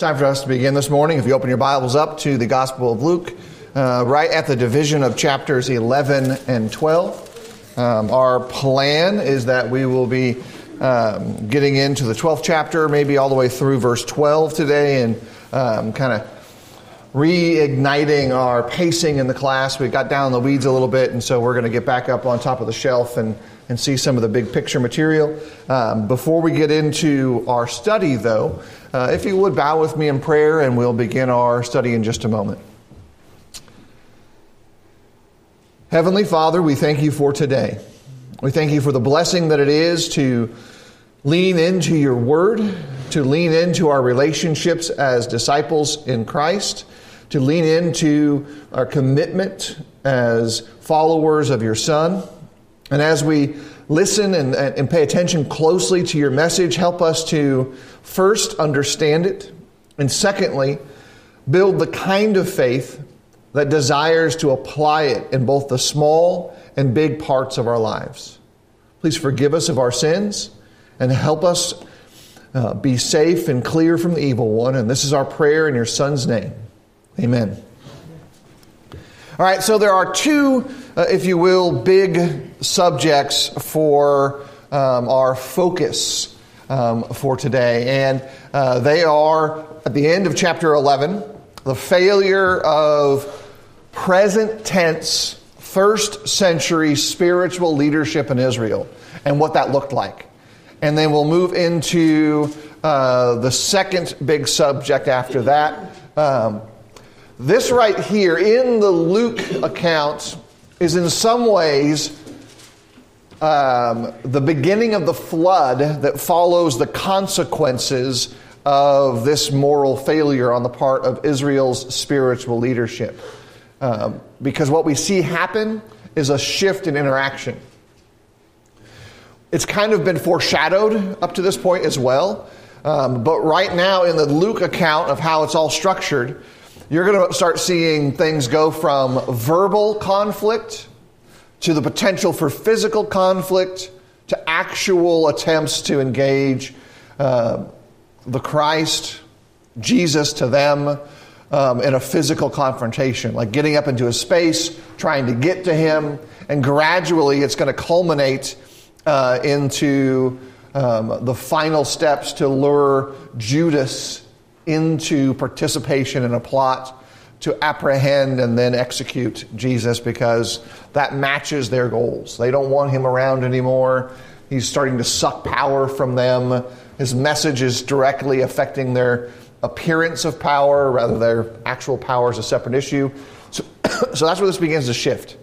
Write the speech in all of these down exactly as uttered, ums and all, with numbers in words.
Time for us to begin this morning. If you open your Bibles up to the Gospel of Luke, uh, right at the division of chapters eleven and twelve. Um, our plan is that we will be um, getting into the twelfth chapter, maybe all the way through verse twelve today, and um, kind of reigniting our pacing in the class. We got down in the weeds a little bit, and so we're going to get back up on top of the shelf and, and see some of the big picture material. Um, before we get into our study, though, Uh, if you would bow with me in prayer, and we'll begin our study in just a moment. Heavenly Father, we thank you for today. We thank you for the blessing that it is to lean into your word, to lean into our relationships as disciples in Christ, to lean into our commitment as followers of your Son. And as we listen and, and pay attention closely to your message, help us to first understand it, and secondly, build the kind of faith that desires to apply it in both the small and big parts of our lives. Please forgive us of our sins and help us uh, be safe and clear from the evil one. And this is our prayer in your Son's name. Amen. All right, so there are two, uh, if you will, big subjects for um, our focus um, for today. And uh, they are, at the end of chapter eleven, the failure of present tense, first century spiritual leadership in Israel and what that looked like. And then we'll move into uh, the second big subject after that. Um, This right here in the Luke account is in some ways um, the beginning of the flood that follows the consequences of this moral failure on the part of Israel's spiritual leadership. Um, because what we see happen is a shift in interaction. It's kind of been foreshadowed up to this point as well. Um, but right now in the Luke account of how it's all structured, you're going to start seeing things go from verbal conflict to the potential for physical conflict to actual attempts to engage uh, the Christ, Jesus to them um, in a physical confrontation, like getting up into a space, trying to get to him, and gradually it's going to culminate uh, into um, the final steps to lure Judas into participation in a plot to apprehend and then execute Jesus, because that matches their goals. They don't want him around anymore. He's starting to suck power from them. His message is directly affecting their appearance of power, rather their actual power is a separate issue. So, so that's where this begins to shift.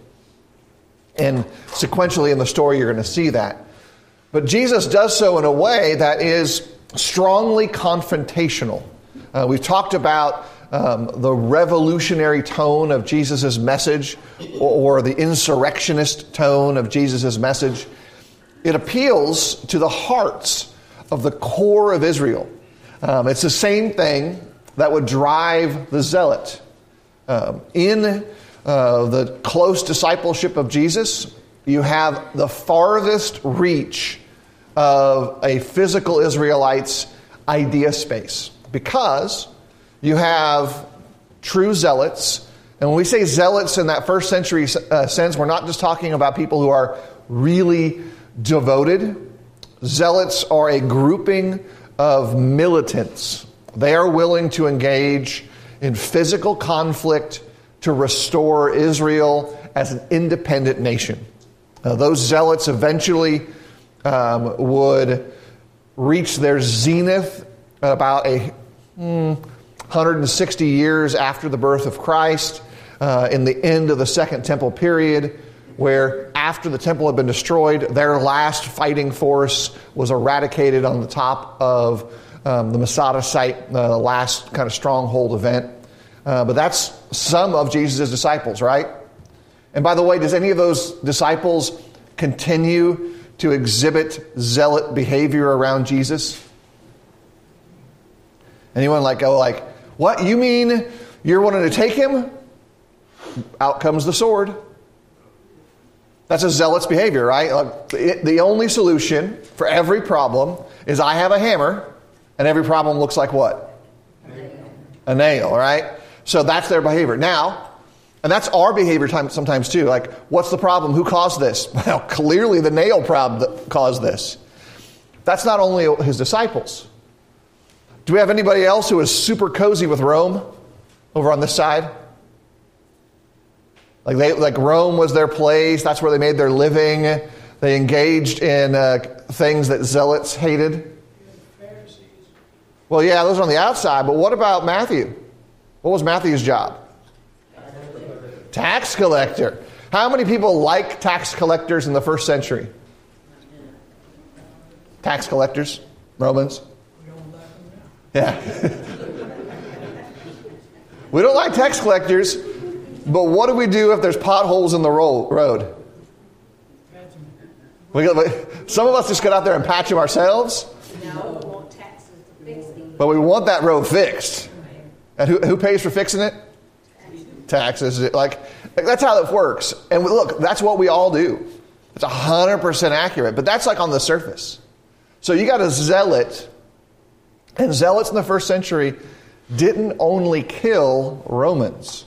And sequentially in the story, you're going to see that. But Jesus does so in a way that is strongly confrontational. Uh, we've talked about um, the revolutionary tone of Jesus' message, or, or the insurrectionist tone of Jesus' message. It appeals to the hearts of the core of Israel. Um, it's the same thing that would drive the zealot. Um, in uh, the close discipleship of Jesus, you have the farthest reach of a physical Israelite's idea space. Because you have true zealots. And when we say zealots in that first century uh, sense, we're not just talking about people who are really devoted. Zealots are a grouping of militants. They are willing to engage in physical conflict to restore Israel as an independent nation. Uh, those zealots eventually um, would reach their zenith about a hmm, one hundred sixty years after the birth of Christ, uh, in the end of the Second Temple period, where after the temple had been destroyed, their last fighting force was eradicated on the top of um, the Masada site, uh, the last kind of stronghold event. Uh, but that's some of Jesus' disciples, right? And by the way, does any of those disciples continue to exhibit zealot behavior around Jesus? Anyone like go like, what, you mean you're wanting to take him? Out comes the sword. That's a zealot's behavior, right? Like, it, the only solution for every problem is I have a hammer, and every problem looks like what? A nail, right? So that's their behavior. Now, and that's our behavior time, sometimes too. Like, what's the problem? Who caused this? Well, clearly the nail problem that caused this. That's not only his disciples. Do we have anybody else who is super cozy with Rome over on this side? Like they, like Rome was their place. That's where they made their living. They engaged in uh, things that zealots hated. Pharisees. Well, yeah, those are on the outside. But what about Matthew? What was Matthew's job? Tax collector. Tax collector. How many people like tax collectors in the first century? Tax collectors, Romans. We don't like them now. Yeah. We don't like tax collectors, but what do we do if there's potholes in the ro- road? We got, some of us just get out there and patch them ourselves. No, we want taxes to fix it. But we want that road fixed. And who, who pays for fixing it? Taxes. Like, like that's how it works. And we, look, that's what we all do. It's one hundred percent accurate. But that's like on the surface. So you got a zealot. And zealots in the first century didn't only kill Romans.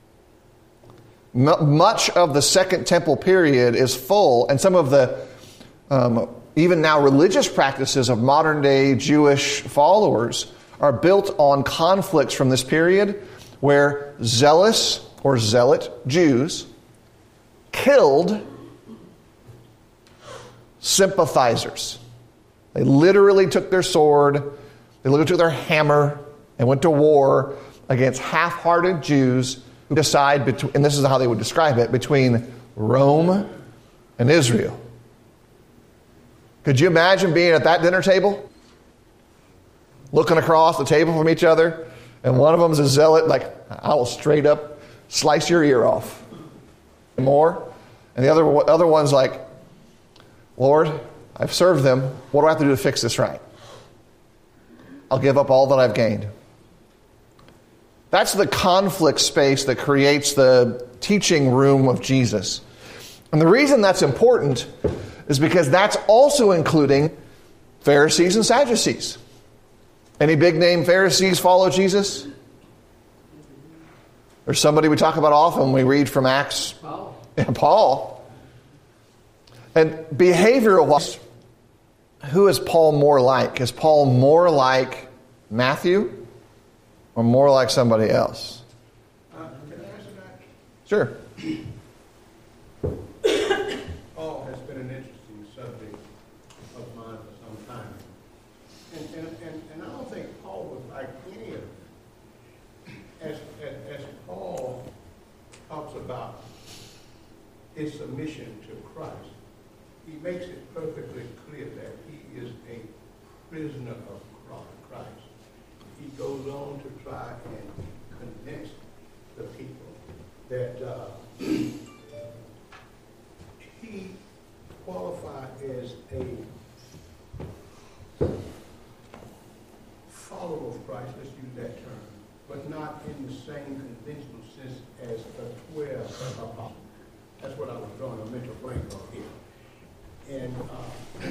M- much of the Second Temple period is full. And some of the, um, even now, religious practices of modern day Jewish followers are built on conflicts from this period where zealous or zealot Jews killed sympathizers. They literally took their sword, they literally took their hammer and went to war against half-hearted Jews who decide, between, and this is how they would describe it, between Rome and Israel. Could you imagine being at that dinner table? Looking across the table from each other, and one of them is a zealot, like, I will straight up slice your ear off. And more. And the other, other one's like, Lord, I've served them. What do I have to do to fix this right? I'll give up all that I've gained. That's the conflict space that creates the teaching room of Jesus. And the reason that's important is because that's also including Pharisees and Sadducees. Any big name Pharisees follow Jesus? There's somebody we talk about often. We read from Acts. Paul. Yeah, Paul. And behavioral, who is Paul more like? Is Paul more like Matthew or more like somebody else? Uh, can I answer that? Sure. Paul has been an interesting subject of mine for some time. And, and, and, and I don't think Paul was like any of them. As, as, as Paul talks about his submission to Christ, he makes it perfectly clear that he is a prisoner of Christ. He goes on to try and convince the people that uh, he qualified as a follower of Christ, let's use that term, but not in the same conventional sense as the twelve apostles. That's what I was drawing a mental blank on here. And uh,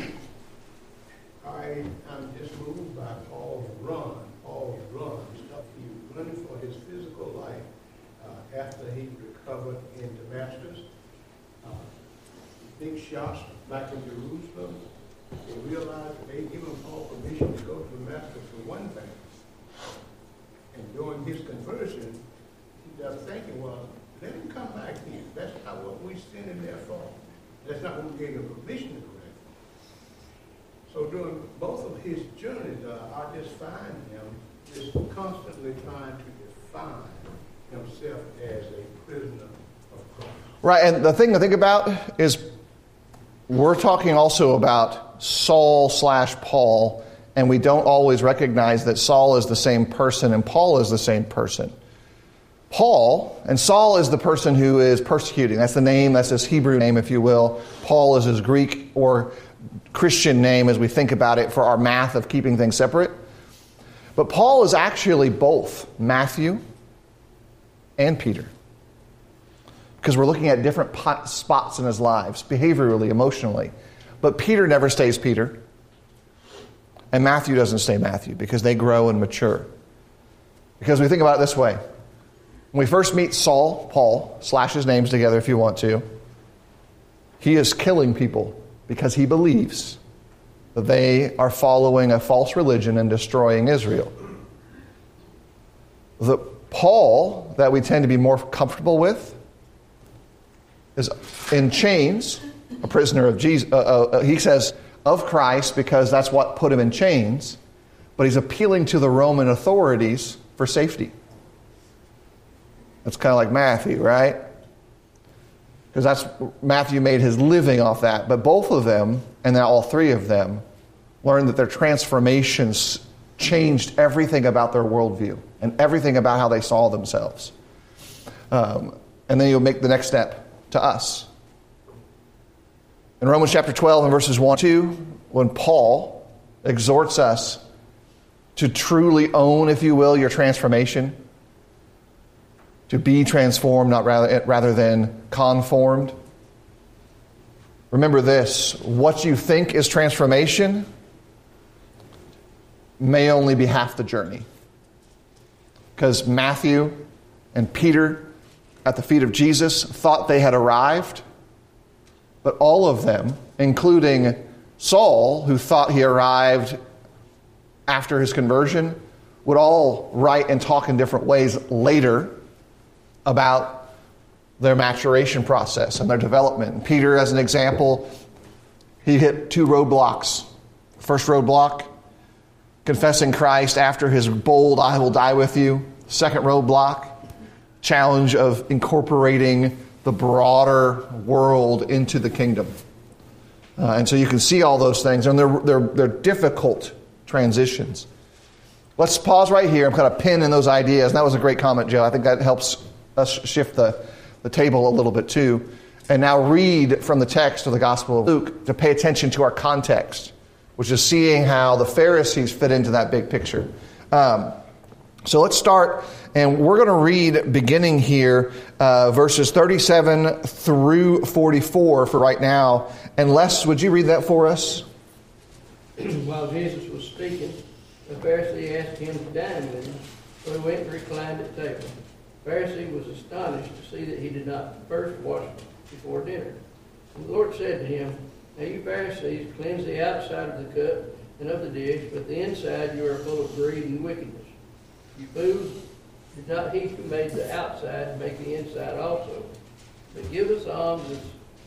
I am just moved by Paul's run, Paul's run, stuff he was running for his physical life uh, after he recovered in Damascus. Uh, big shots back in Jerusalem. They realized that they given Paul permission to go to Damascus for one thing. And during his conversion, he was thinking, well, let him come back here. That's not what we sent him there for. That's not what we gave him permission to go there for. So during both of his journeys, uh, I just find him just constantly trying to define himself as a prisoner of Christ. Right, and the thing to think about is we're talking also about Saul slash Paul, and we don't always recognize that Saul is the same person and Paul is the same person. Paul, and Saul is the person who is persecuting. That's the name, that's his Hebrew name, if you will. Paul is his Greek or Christian name as we think about it for our math of keeping things separate. But Paul is actually both Matthew and Peter. Because we're looking at different pot spots in his lives, behaviorally, emotionally. But Peter never stays Peter. And Matthew doesn't stay Matthew because they grow and mature. Because we think about it this way. When we first meet Saul, Paul, slash his names together if you want to, he is killing people because he believes that they are following a false religion and destroying Israel. The Paul that we tend to be more comfortable with is in chains, a prisoner of Jesus. Uh, uh, he says of Christ because that's what put him in chains, but he's appealing to the Roman authorities for safety. That's kind of like Matthew, right? Because that's Matthew made his living off that. But both of them, and now all three of them, learned that their transformations changed everything about their worldview and everything about how they saw themselves. Um, and then you'll make the next step to us. In Romans chapter twelve and verses one and two, when Paul exhorts us to truly own, if you will, your transformation, to be transformed, not rather, rather than conformed. Remember this, what you think is transformation may only be half the journey. Because Matthew and Peter at the feet of Jesus thought they had arrived, but all of them, including Saul, who thought he arrived after his conversion, would all write and talk in different ways later about their maturation process and their development. Peter, as an example, he hit two roadblocks. First roadblock, confessing Christ after his bold, I will die with you. Second roadblock, challenge of incorporating the broader world into the kingdom. Uh, and so you can see all those things, and they're, they're, they're difficult transitions. Let's pause right here and kind of pin in those ideas. And that was a great comment, Joe. I think that helps us shift the, the table a little bit too. And now read from the text of the Gospel of Luke to pay attention to our context, which is seeing how the Pharisees fit into that big picture. Um, so let's start, and we're going to read beginning here, uh, verses thirty-seven through forty-four for right now. And Les, would you read that for us? While Jesus was speaking, the Pharisee asked him to dine with him, so he went and reclined at table. The Pharisee was astonished to see that he did not first wash before dinner. And the Lord said to him, Now you Pharisees cleanse the outside of the cup and of the dish, but the inside you are full of greed and wickedness. You fools, did not he who made the outside make the inside also? But give us alms,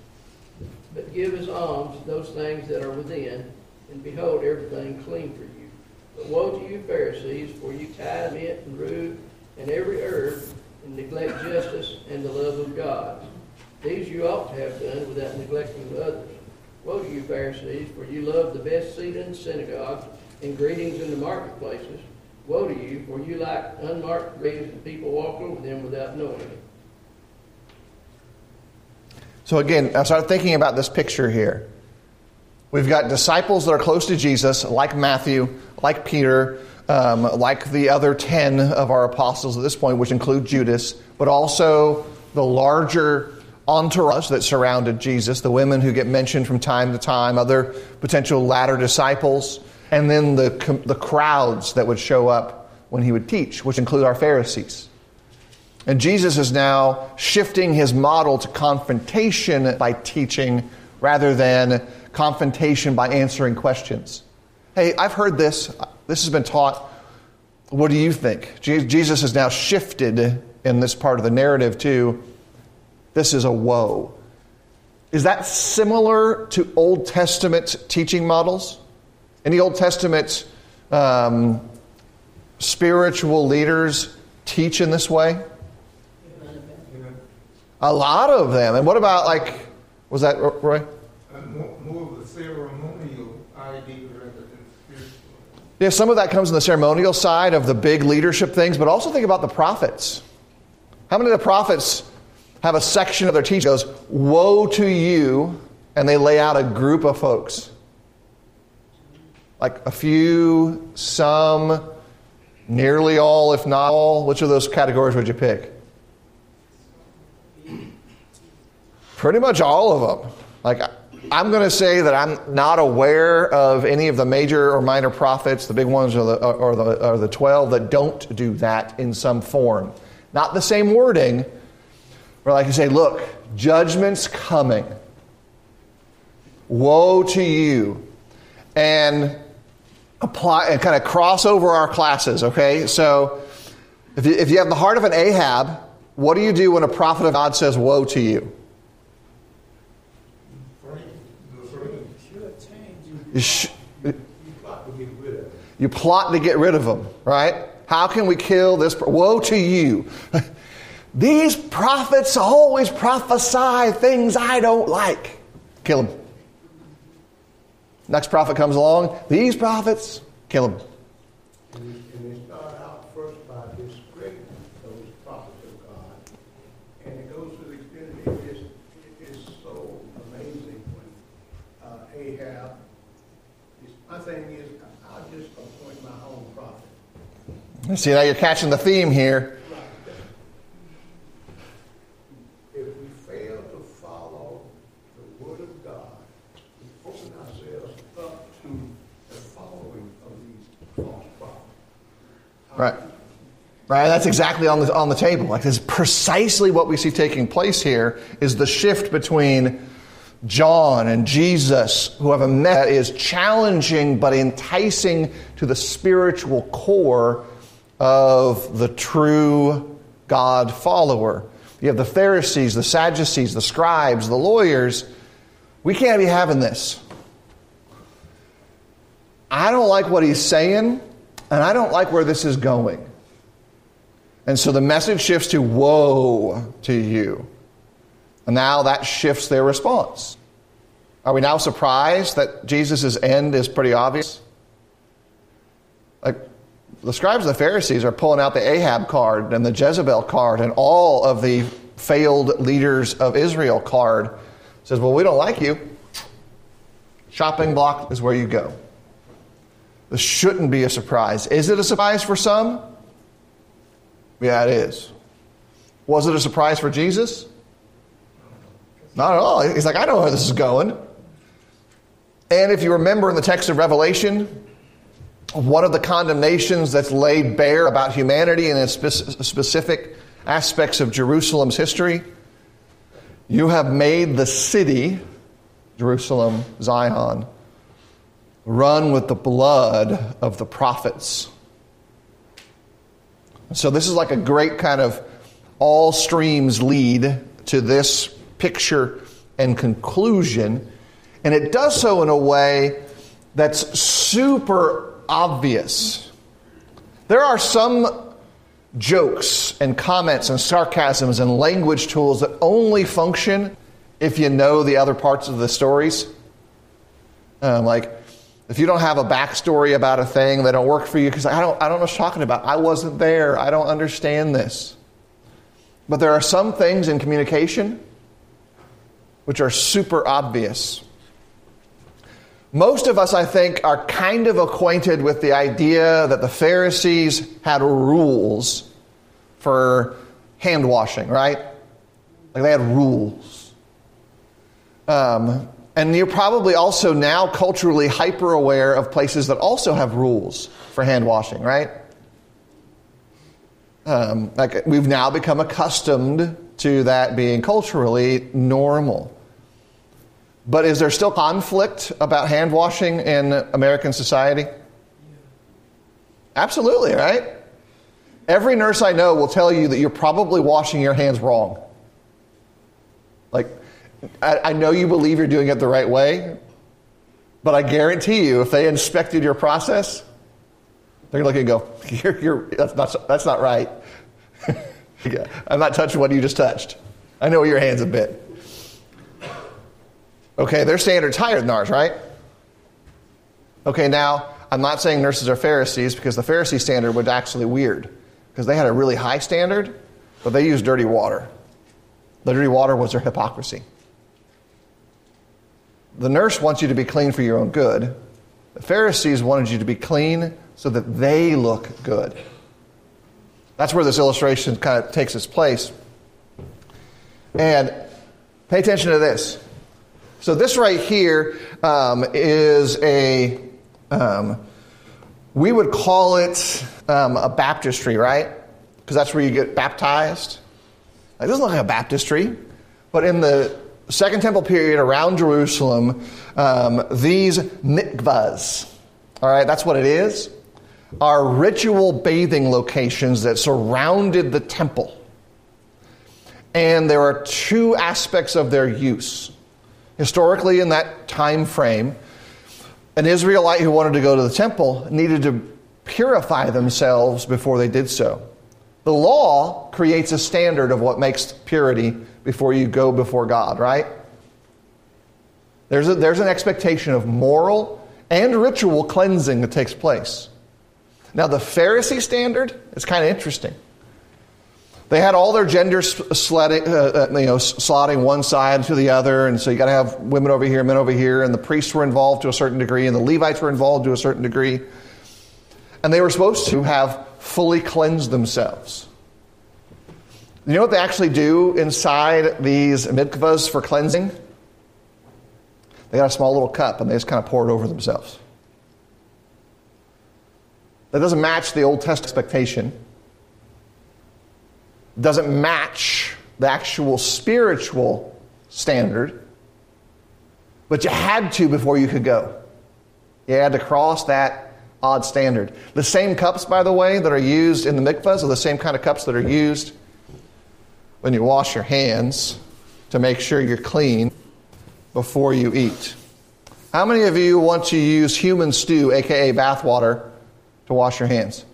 but give us alms those things that are within, and behold, everything clean for you. But woe to you Pharisees, for you tithe mint and rue and every herb, and neglect justice and the love of God. These you ought to have done without neglecting the others. Woe to you Pharisees, for you love the best seat in the synagogue and greetings in the marketplaces. Woe to you, for you like unmarked graves, and people walk over them without knowing it. So again, I started thinking about this picture here. We've got disciples that are close to Jesus, like Matthew, like Peter, um, like the other ten of our apostles at this point, which include Judas, but also the larger entourage that surrounded Jesus, the women who get mentioned from time to time, other potential latter disciples, and then the, the crowds that would show up when he would teach, which include our Pharisees. And Jesus is now shifting his model to confrontation by teaching rather than confrontation by answering questions. Hey, I've heard this. This has been taught. What do you think? Jesus has now shifted in this part of the narrative to, this is a woe. Is that similar to Old Testament teaching models? Any Old Testament um, spiritual leaders teach in this way? A lot of them. And what about, like, was that Roy? Uh, more, more of a ceremonial idea rather than spiritual. Yeah, some of that comes in the ceremonial side of the big leadership things, but also think about the prophets. How many of the prophets have a section of their teaching that goes, woe to you, and they lay out a group of folks? Like a few, some, nearly all, if not all. Which of those categories would you pick? Pretty much all of them. Like, I'm going to say that I'm not aware of any of the major or minor prophets, the big ones or the, or the, or the twelve, that don't do that in some form. Not the same wording, but like I say, look, judgment's coming. Woe to you. And apply and kind of cross over our classes, okay? So if you, if you have the heart of an Ahab, what do you do when a prophet of God says woe to you? You, sh- you plot to get rid of them, right? How can we kill this? Pro- woe to you. These prophets always prophesy things I don't like. Kill them. Next prophet comes along. These prophets, kill them. And they start out first by discrediting those prophets of God. And it goes to the extent that it is, it is so amazing when uh, Ahab, is, my thing is, I'll just appoint my own prophet. See, now you're catching the theme here. If we fail to follow the word of God, we open ourselves up to the following of these false prophets. Right. Right, that's exactly on the on the table. Like, this is precisely what we see taking place here, is the shift between John and Jesus, who have a message that is challenging but enticing to the spiritual core of the true God follower. You have the Pharisees, the Sadducees, the scribes, the lawyers. We can't be having this. I don't like what he's saying, and I don't like where this is going. And so the message shifts to woe to you. And now that shifts their response. Are we now surprised that Jesus' end is pretty obvious? Like, the scribes and the Pharisees are pulling out the Ahab card and the Jezebel card and all of the failed leaders of Israel card. Says, well, we don't like you. Shopping block is where you go. This shouldn't be a surprise. Is it a surprise for some? Yeah, it is. Was it a surprise for Jesus? Not at all. He's like, I know where this is going. And if you remember in the text of Revelation, one of the condemnations that's laid bare about humanity and its spe- specific aspects of Jerusalem's history, you have made the city, Jerusalem, Zion, run with the blood of the prophets. So this is like a great kind of all streams lead to this picture and conclusion. And it does so in a way that's super obvious. There are some jokes and comments and sarcasms and language tools that only function if you know the other parts of the stories. Um, like, if you don't have a backstory about a thing, they don't work for you because I don't, I don't know what you're talking about. I wasn't there. I don't understand this. But there are some things in communication which are super obvious. Most of us, I think, are kind of acquainted with the idea that the Pharisees had rules for hand washing, right? Like, they had rules. Um, and you're probably also now culturally hyper aware of places that also have rules for hand washing, right? Um, like, we've now become accustomed to that being culturally normal. But is there still conflict about hand washing in American society? Absolutely, right? Every nurse I know will tell you that you're probably washing your hands wrong. Like, I, I know you believe you're doing it the right way, but I guarantee you, if they inspected your process, they're going to look and go, you're, you're, that's not, that's not right. Yeah, I'm not touching what you just touched. I know where your hands have been. Okay, their standard's higher than ours, right? Okay, now, I'm not saying nurses are Pharisees, because the Pharisee standard was actually weird, because they had a really high standard, but they used dirty water. The dirty water was their hypocrisy. The nurse wants you to be clean for your own good. The Pharisees wanted you to be clean so that they look good. That's where this illustration kind of takes its place. And pay attention to this. So this right here um, is a, um, we would call it um, a baptistry, right? Because that's where you get baptized. It doesn't look like a baptistry, but in the Second Temple period around Jerusalem, um, these mikvahs, all right, that's what it is, are ritual bathing locations that surrounded the temple. And there are two aspects of their use. Historically, in that time frame, an Israelite who wanted to go to the temple needed to purify themselves before they did so. The law creates a standard of what makes purity before you go before God, right? There's a, there's an expectation of moral and ritual cleansing that takes place. Now, the Pharisee standard is kind of interesting. They had all their genders slotting, uh, you know, slotting one side to the other, and so you got to have women over here, men over here, and the priests were involved to a certain degree, and the Levites were involved to a certain degree. And they were supposed to have fully cleansed themselves. You know what they actually do inside these mikvahs for cleansing? They got a small little cup, and they just kind of pour it over themselves. That doesn't match the Old Testament expectation. Doesn't match the actual spiritual standard. But you had to before you could go. You had to cross that odd standard. The same cups, by the way, that are used in the mikvahs are the same kind of cups that are used when you wash your hands to make sure you're clean before you eat. How many of you want to use human stew, aka bath water, to wash your hands?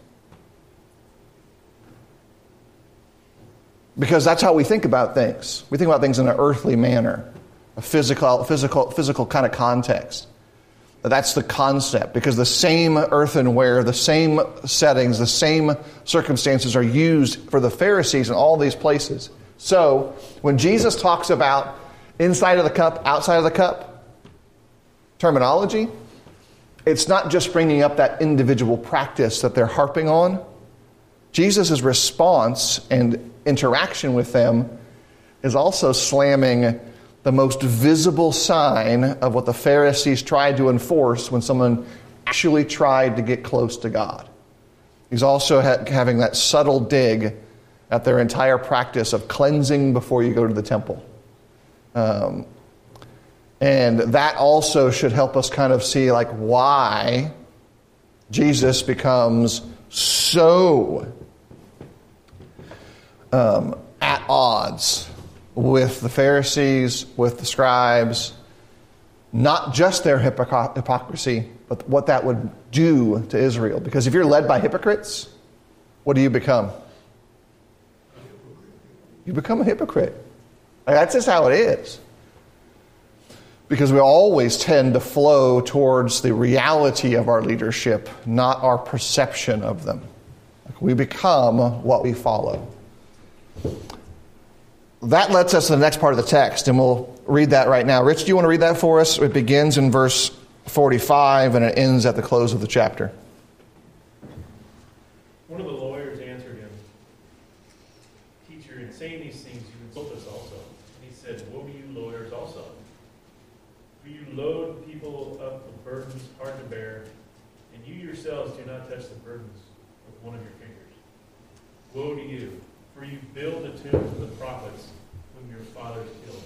Because that's how we think about things. We think about things in an earthly manner, a physical, physical, physical kind of context. That's the concept, because the same earthenware, the same settings, the same circumstances are used for the Pharisees in all these places. So, when Jesus talks about inside of the cup, outside of the cup terminology, it's not just bringing up that individual practice that they're harping on. Jesus' response and interaction with them is also slamming the most visible sign of what the Pharisees tried to enforce when someone actually tried to get close to God. He's also ha- having that subtle dig at their entire practice of cleansing before you go to the temple. Um, and that also should help us kind of see like why Jesus becomes so um, at odds with the Pharisees, with the scribes, not just their hypocr- hypocrisy, but what that would do to Israel. Because if you're led by hypocrites, what do you become? You become a hypocrite. Like, that's just how it is. Because we always tend to flow towards the reality of our leadership, not our perception of them. Like, we become what we follow. That lets us to the next part of the text, and we'll read that right now. Rich, do you want to read that for us? It begins in verse forty-five, and it ends at the close of the chapter. One of the lawyers answered him, "Teacher, in saying these things, you insult us also." And he said, "Woe to you, lawyers, also. For you load people up with burdens hard to bear, and you yourselves do not touch the burdens with one of your fingers. Woe to you, for you build the tombs of the prophets whom your fathers killed.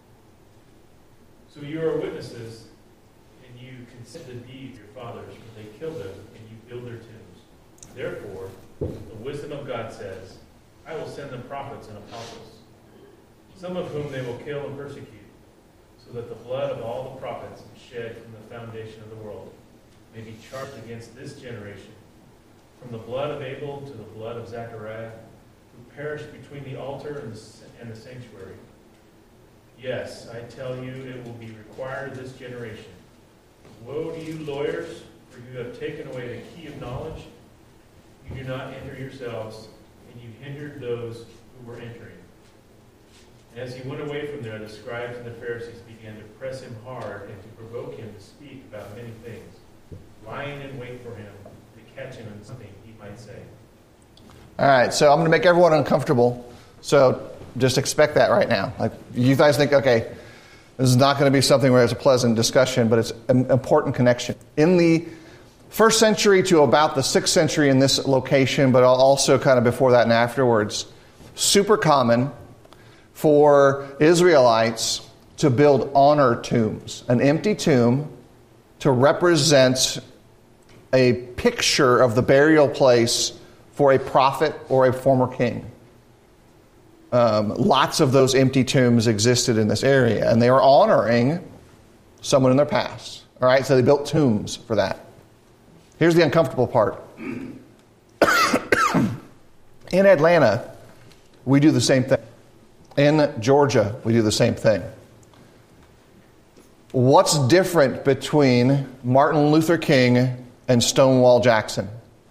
So you are witnesses, and you consent to the deeds of your fathers when they killed them, and you build their tombs. Therefore, the wisdom of God says, I will send them prophets and apostles, some of whom they will kill and persecute, so that the blood of all the prophets shed from the foundation of the world may be charged against this generation, from the blood of Abel to the blood of Zechariah, who perished between the altar and the, and the sanctuary. Yes, I tell you, it will be required of this generation. Woe to you, lawyers, for you have taken away the key of knowledge. You do not enter yourselves, and you hindered those who were entering." And as he went away from there, the scribes and the Pharisees began to press him hard and to provoke him to speak about many things, lying in wait for him to catch him in something he might say. All right, so I'm going to make everyone uncomfortable. So just expect that right now. Like, you guys think, okay, This is not going to be something where it's a pleasant discussion, but it's an important connection. In the first century to about the sixth century in this location, but also kind of before that and afterwards, super common for Israelites to build honor tombs, an empty tomb to represent a picture of the burial place for a prophet or a former king. Um, lots of those empty tombs existed in this area, and they were honoring someone in their past. All right, so they built tombs for that. Here's the uncomfortable part. In Atlanta, we do the same thing. In Georgia, we do the same thing. What's different between Martin Luther King and Stonewall Jackson?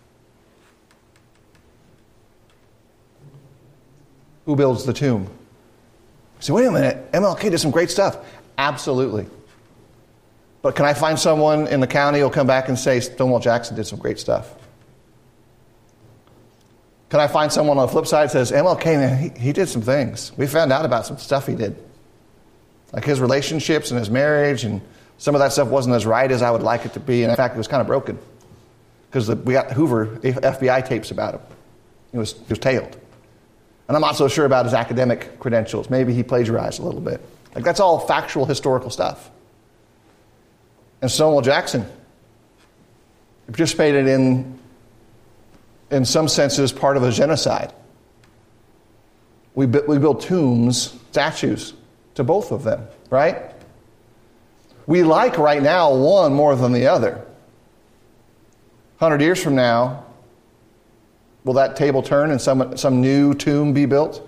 Who builds the tomb? So wait a minute, M L K did some great stuff. Absolutely. But can I find someone in the county who'll come back and say Stonewall Jackson did some great stuff? Can I find someone on the flip side that says, M L K, man, he, he did some things. We found out about some stuff he did. Like his relationships and his marriage, and some of that stuff wasn't as right as I would like it to be. And in fact, it was kind of broken. Because we got Hoover F B I tapes about him. He was, he was tailed. And I'm not so sure about his academic credentials. Maybe he plagiarized a little bit. Like that's all factual, historical stuff. And Stonewall Jackson participated in, in some senses, part of a genocide. We, we build tombs, statues, to both of them, right? We like right now one more than the other. A hundred years from now, will that table turn and some, some new tomb be built?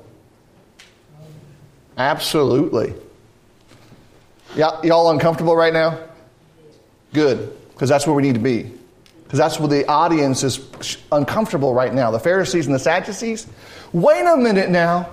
Absolutely. Yeah, y'all uncomfortable right now? Good, because that's where we need to be. Because that's where the audience is uncomfortable right now. The Pharisees and the Sadducees. Wait a minute now.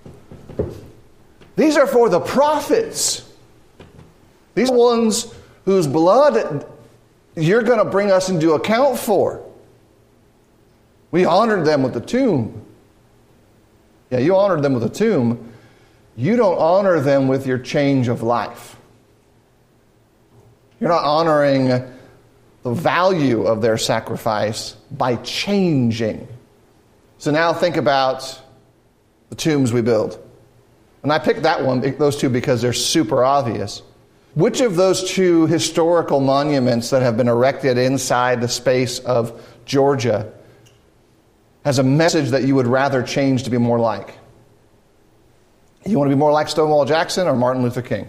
These are for the prophets. These are ones whose blood you're going to bring us into account for. We honored them with the tomb. Yeah, you honored them with a tomb. You don't honor them with your change of life. You're not honoring the value of their sacrifice by changing. So now think about the tombs we build. And I picked that one, those two, because they're super obvious. Which of those two historical monuments that have been erected inside the space of Georgia has a message that you would rather change to be more like? You want to be more like Stonewall Jackson or Martin Luther King?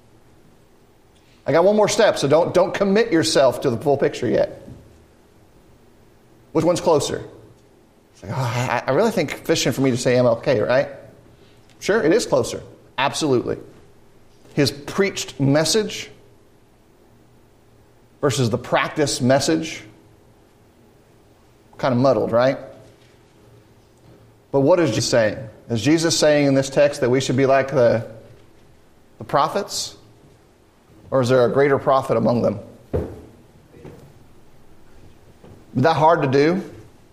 I got one more step, so don't, don't commit yourself to the full picture yet. Which one's closer? It's like, oh, I, I really think fishing for me to say M L K, right? Sure, it is closer. Absolutely. His preached message versus the practice message, kind of muddled, right? But what is Jesus saying? Is Jesus saying in this text that we should be like the, the prophets? Or is there a greater prophet among them? Is that hard to do?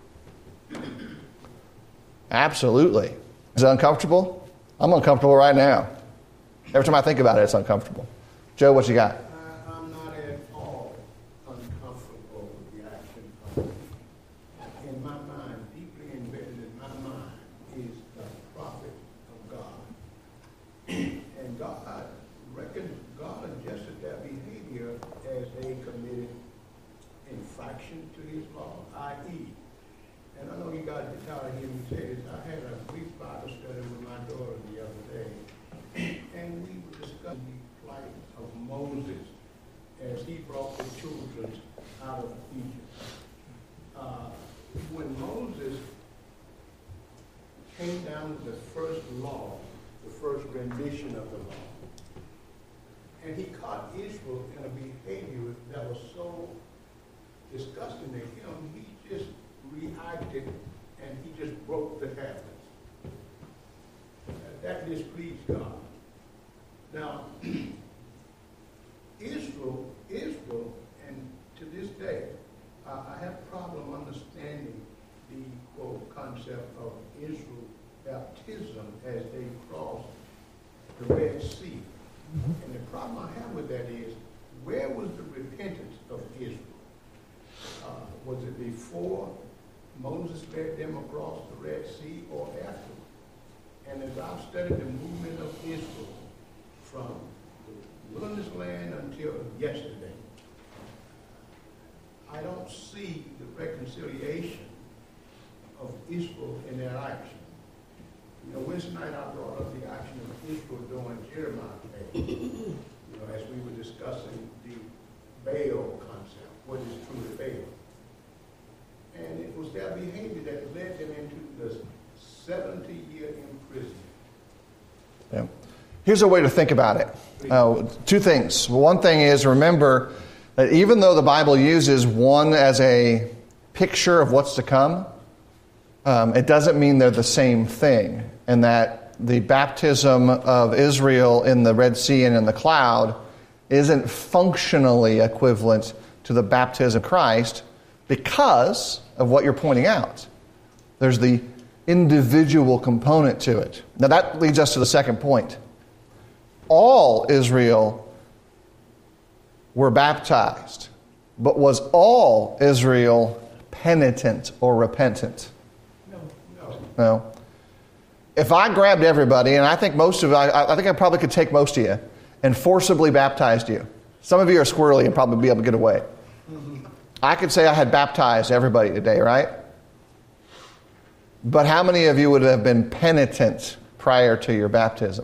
Absolutely. Is it uncomfortable? I'm uncomfortable right now. Every time I think about it, it's uncomfortable. Joe, what you got? I, I'm not at all uncomfortable with the action of it. In my mind, deeply embedded in my mind, is the prophet of God. And God reckons, God adjusted their behavior as they committed infraction to his law, that is, and I know you guys get tired of hearing me say this, I had a brief Bible study with my daughter the other day, and we were discussing the plight of Moses as he brought the children out of Egypt. Uh, when Moses came down with the first law, the first rendition of the law, and he caught Israel in a behavior that was so disgusting to him, he just reacted and he just broke the habits. That displeased God. Now, Israel, Israel, and to this day, uh, I have a problem understanding the, quote, concept of Israel baptism as they crossed the Red Sea. And the problem I have with that is, where was the repentance of Israel? Uh, was it before Moses led them across the Red Sea or after? And as I've studied the movement of Israel from the wilderness land until yesterday, I don't see the reconciliation of Israel in their action. You know, Wednesday night I brought up the action of Israel during Jeremiah's day. You know, as we were discussing the Baal concept, what is truly Baal. And it was their behavior that led them into the seventy-year imprisonment. Yeah. Here's a way to think about it. Uh, two things. One thing is, remember that even though the Bible uses one as a picture of what's to come, um, it doesn't mean they're the same thing. And that the baptism of Israel in the Red Sea and in the cloud isn't functionally equivalent to the baptism of Christ because of what you're pointing out. There's the individual component to it. Now that leads us to the second point. All Israel were baptized, but was all Israel penitent or repentant? No, no. No. If I grabbed everybody, and I think most of I, I think I probably could take most of you, and forcibly baptized you. Some of you are squirrely and probably be able to get away. Mm-hmm. I could say I had baptized everybody today, right? But how many of you would have been penitent prior to your baptism?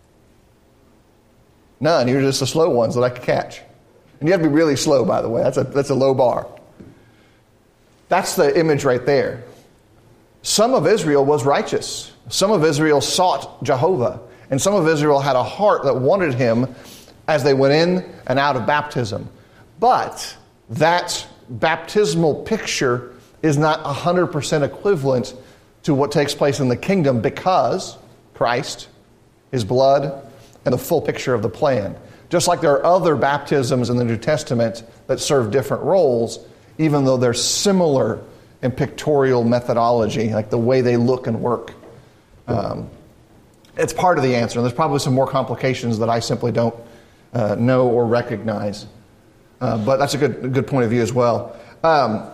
None. You're just the slow ones that I could catch. And you have to be really slow, by the way. That's a, that's a low bar. That's the image right there. Some of Israel was righteous. Some of Israel sought Jehovah. And some of Israel had a heart that wanted him as they went in and out of baptism. But that baptismal picture is not one hundred percent equivalent to what takes place in the kingdom because Christ, his blood, and the full picture of the plan. Just like there are other baptisms in the New Testament that serve different roles, even though they're similar in pictorial methodology, like the way they look and work. Um, it's part of the answer. There's probably some more complications that I simply don't uh, know or recognize. Uh, but that's a good, a good point of view as well. Um,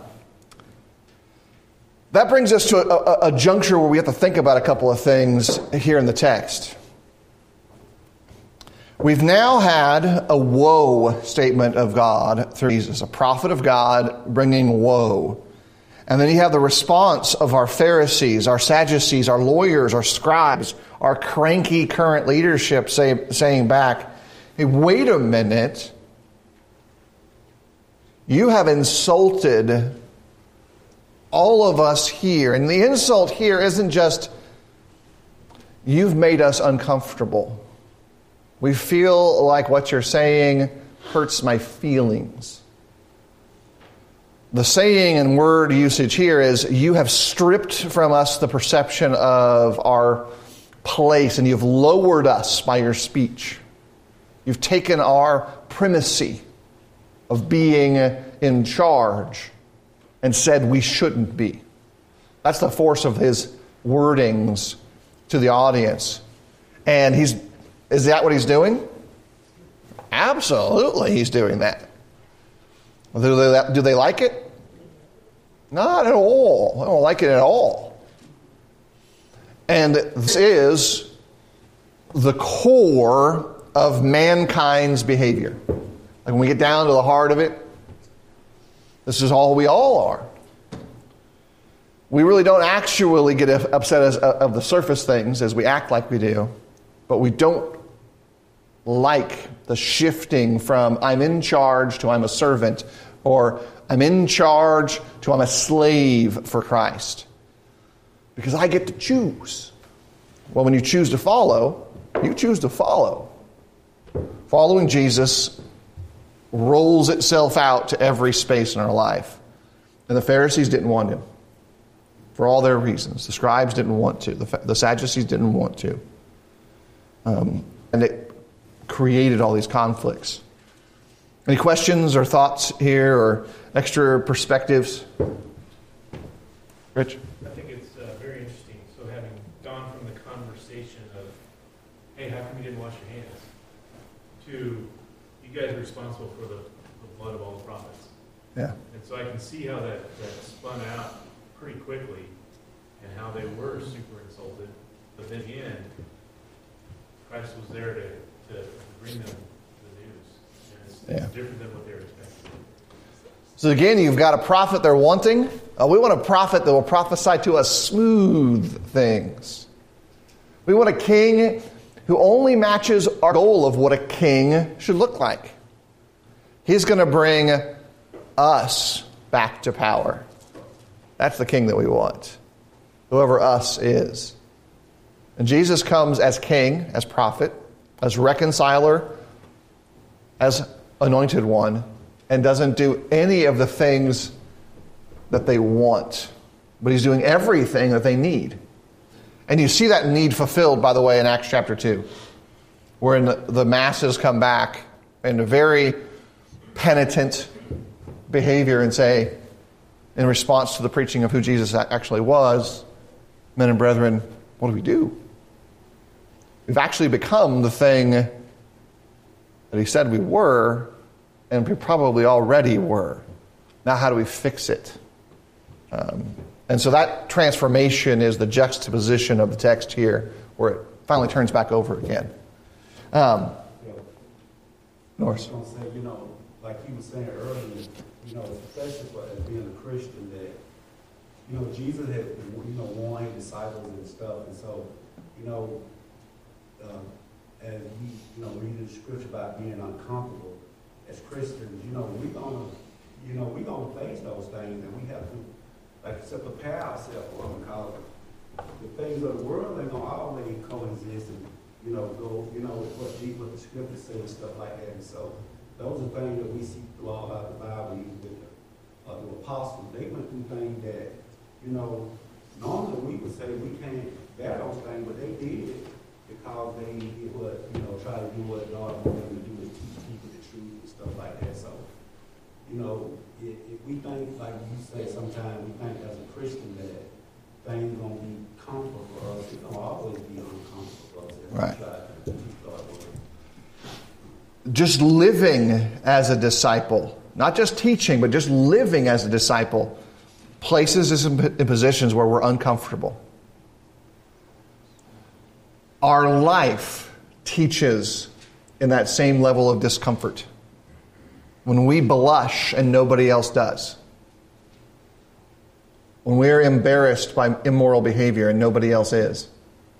that brings us to a, a, a juncture where we have to think about a couple of things here in the text. We've now had a woe statement of God through Jesus, a prophet of God bringing woe. And then you have the response of our Pharisees, our Sadducees, our lawyers, our scribes, our cranky current leadership say, saying back, hey, wait a minute. You have insulted all of us here. And the insult here isn't just, you've made us uncomfortable. We feel like what you're saying hurts my feelings. The saying and word usage here is, you have stripped from us the perception of our place, and you've lowered us by your speech. You've taken our primacy of being in charge and said we shouldn't be. That's the force of his wordings to the audience. And he's is that what he's doing? Absolutely he's doing that. Do they, do they like it? Not at all. They don't like it at all. And this is the core of mankind's behavior. Like when we get down to the heart of it, this is all we all are. We really don't actually get upset as, of the surface things as we act like we do, but we don't like the shifting from I'm in charge to I'm a servant, or I'm in charge to I'm a slave for Christ. Because I get to choose. Well, when you choose to follow, you choose to follow. Following Jesus rolls itself out to every space in our life. And the Pharisees didn't want him. For all their reasons. The scribes didn't want to. The, the Sadducees didn't want to. Um, and it created all these conflicts. Any questions or thoughts here or extra perspectives? Rich? I think it's uh, very interesting. So having gone from the conversation of, hey, how come you didn't wash your hands? to, you guys are responsible for the, the blood of all the prophets. Yeah. And so I can see how that, that spun out pretty quickly and how they were super insulted. But then in the end, Christ was there to, to bring them the news. And it's, Yeah. it's different than what they were expecting. So again, you've got a prophet they're wanting. Uh, we want a prophet that will prophesy to us smooth things. We want a king who only matches our goal of what a king should look like. He's going to bring us back to power. That's the king that we want. Whoever us is. And Jesus comes as king, as prophet, as reconciler, as anointed one, and doesn't do any of the things that they want. But he's doing everything that they need. And you see that need fulfilled, by the way, in Acts chapter two, wherein the masses come back in a very penitent behavior and say, in response to the preaching of who Jesus actually was, men and brethren, what do we do? We've actually become the thing that he said we were, and we probably already were. Now how do we fix it? Um, and so that transformation is the juxtaposition of the text here, where it finally turns back over again. Um, Norris. I was going to say, you know, like you were saying earlier, you know, especially for as being a Christian, that, you know, Jesus had, you know, warned disciples and stuff, and so, you know, um, as we, you know, read the scripture about being uncomfortable, as Christians, you know, we're gonna, you know, we're gonna face those things, and we have to, like I said, prepare ourselves for them, because the things of the world, they're gonna always coexist, and, you know, go, you know, what deep what the scriptures say and stuff like that. And so those are things that we see throughout the Bible, even with the, uh, the apostles. They went through things that, you know, normally we would say we can't bear those things, but they did it because they did what, you know, try to do what God wanted them to do, is teach people the truth and stuff like that. So, you know, if, if we think, like you say sometimes, we think as a Christian that things are going to be comfortable for us, it's going to always be uncomfortable for us. Right. We try to teach God's word. Just living as a disciple, not just teaching, but just living as a disciple, places us in positions where we're uncomfortable. Our life teaches in that same level of discomfort. When we blush and nobody else does. When we're embarrassed by immoral behavior and nobody else is.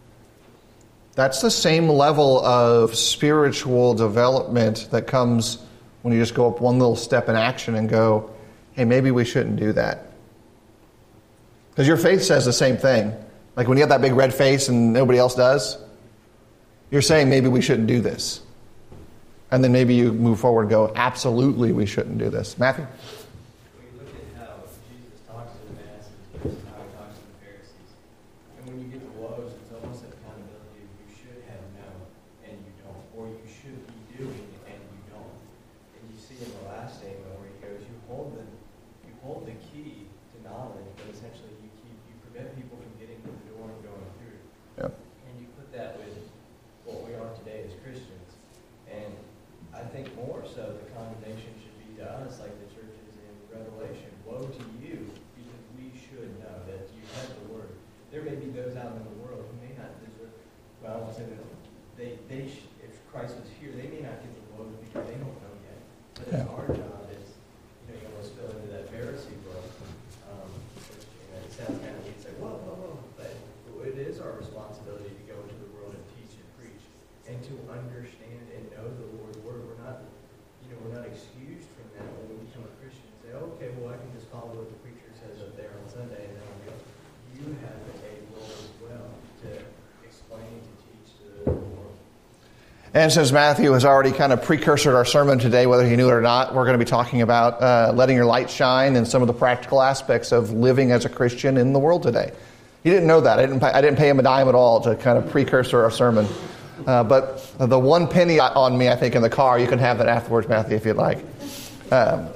That's the same level of spiritual development that comes when you just go up one little step in action and go, hey, maybe we shouldn't do that. Because your faith says the same thing. Like when you have that big red face and nobody else does, you're saying maybe we shouldn't do this. And then maybe you move forward and go, absolutely we shouldn't do this. Matthew? When you look at how Jesus talks to the masses versus how he talks to the Pharisees, and when you get the woes, it's almost an accountability of you should have known and you don't, or you should be doing and you don't. And you see in the last statement where he goes, you hold the you hold the key to knowledge, but essentially you keep you prevent people from getting to the door and going through. Yep. And you put that with what we are today as Christians. And I think more so the condemnation should be to us like the churches in Revelation. Woe to you, because we should know that you have the word. There may be those out in the world who may not deserve, well, I won't say that, they, they sh- if Christ was here, they may not get the woes because they don't know yet. But it's Yeah. our job is, you know, you almost fell into that Pharisee book, um, which, you know, it sounds kind of, we'd say, whoa, whoa, whoa, but it is our responsibility to go into the world and teach and preach and to understand and know the Lord's word. We're not, you know, we're not excused from that when we become a Christian and say, okay, well, I can just follow what the preacher says up there on Sunday and then I'll go. You have a role as well to explain, to teach to the world. And since Matthew has already kind of precursored our sermon today, whether he knew it or not, we're going to be talking about uh, letting your light shine and some of the practical aspects of living as a Christian in the world today. He didn't know that. I didn't, I didn't pay him a dime at all to kind of precursor our sermon. Uh, but the one penny on me, I think, in the car, you can have that afterwards, Matthew, if you'd like. Um,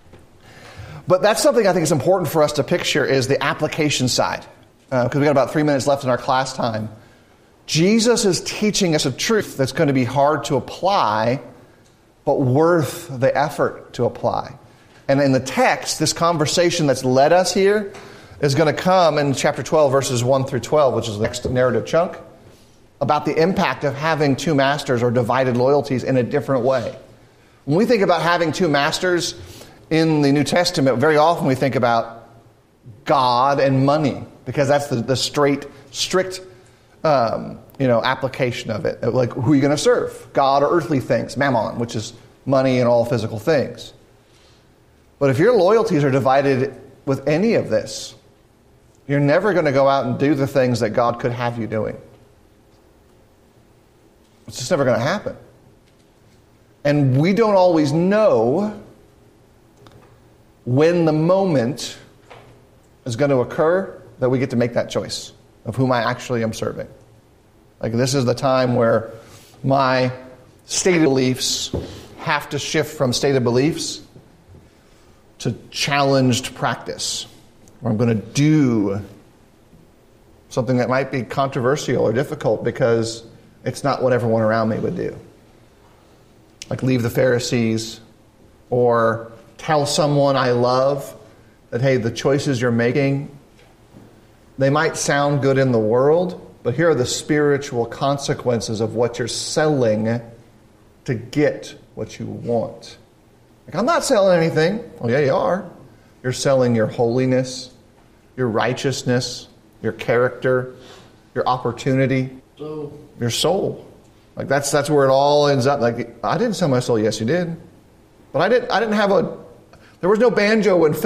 but that's something I think is important for us to picture is the application side. Because uh, we've got about three minutes left in our class time. Jesus is teaching us a truth that's going to be hard to apply but worth the effort to apply. And in the text, this conversation that's led us here is going to come in chapter twelve, verses one through twelve, which is the next narrative chunk, about the impact of having two masters or divided loyalties in a different way. When we think about having two masters in the New Testament, very often we think about God and money, because that's the, the straight, strict um, you know, application of it. Like, who are you going to serve? God or earthly things? Mammon, which is money and all physical things. But if your loyalties are divided with any of this, you're never going to go out and do the things that God could have you doing. It's just never going to happen. And we don't always know when the moment is going to occur that we get to make that choice of whom I actually am serving. Like, this is the time where my stated beliefs have to shift from stated beliefs to challenged practice, where I'm going to do something that might be controversial or difficult because it's not what everyone around me would do. Like leave the Pharisees, or tell someone I love that, hey, the choices you're making, they might sound good in the world, but here are the spiritual consequences of what you're selling to get what you want. Like, I'm not selling anything. Well, yeah, you are. You're selling your holiness, your righteousness, your character, your opportunity, So, your soul. Like, that's that's where it all ends up. Like, I didn't sell my soul. Yes, you did. But I didn't I didn't have a there was no banjo and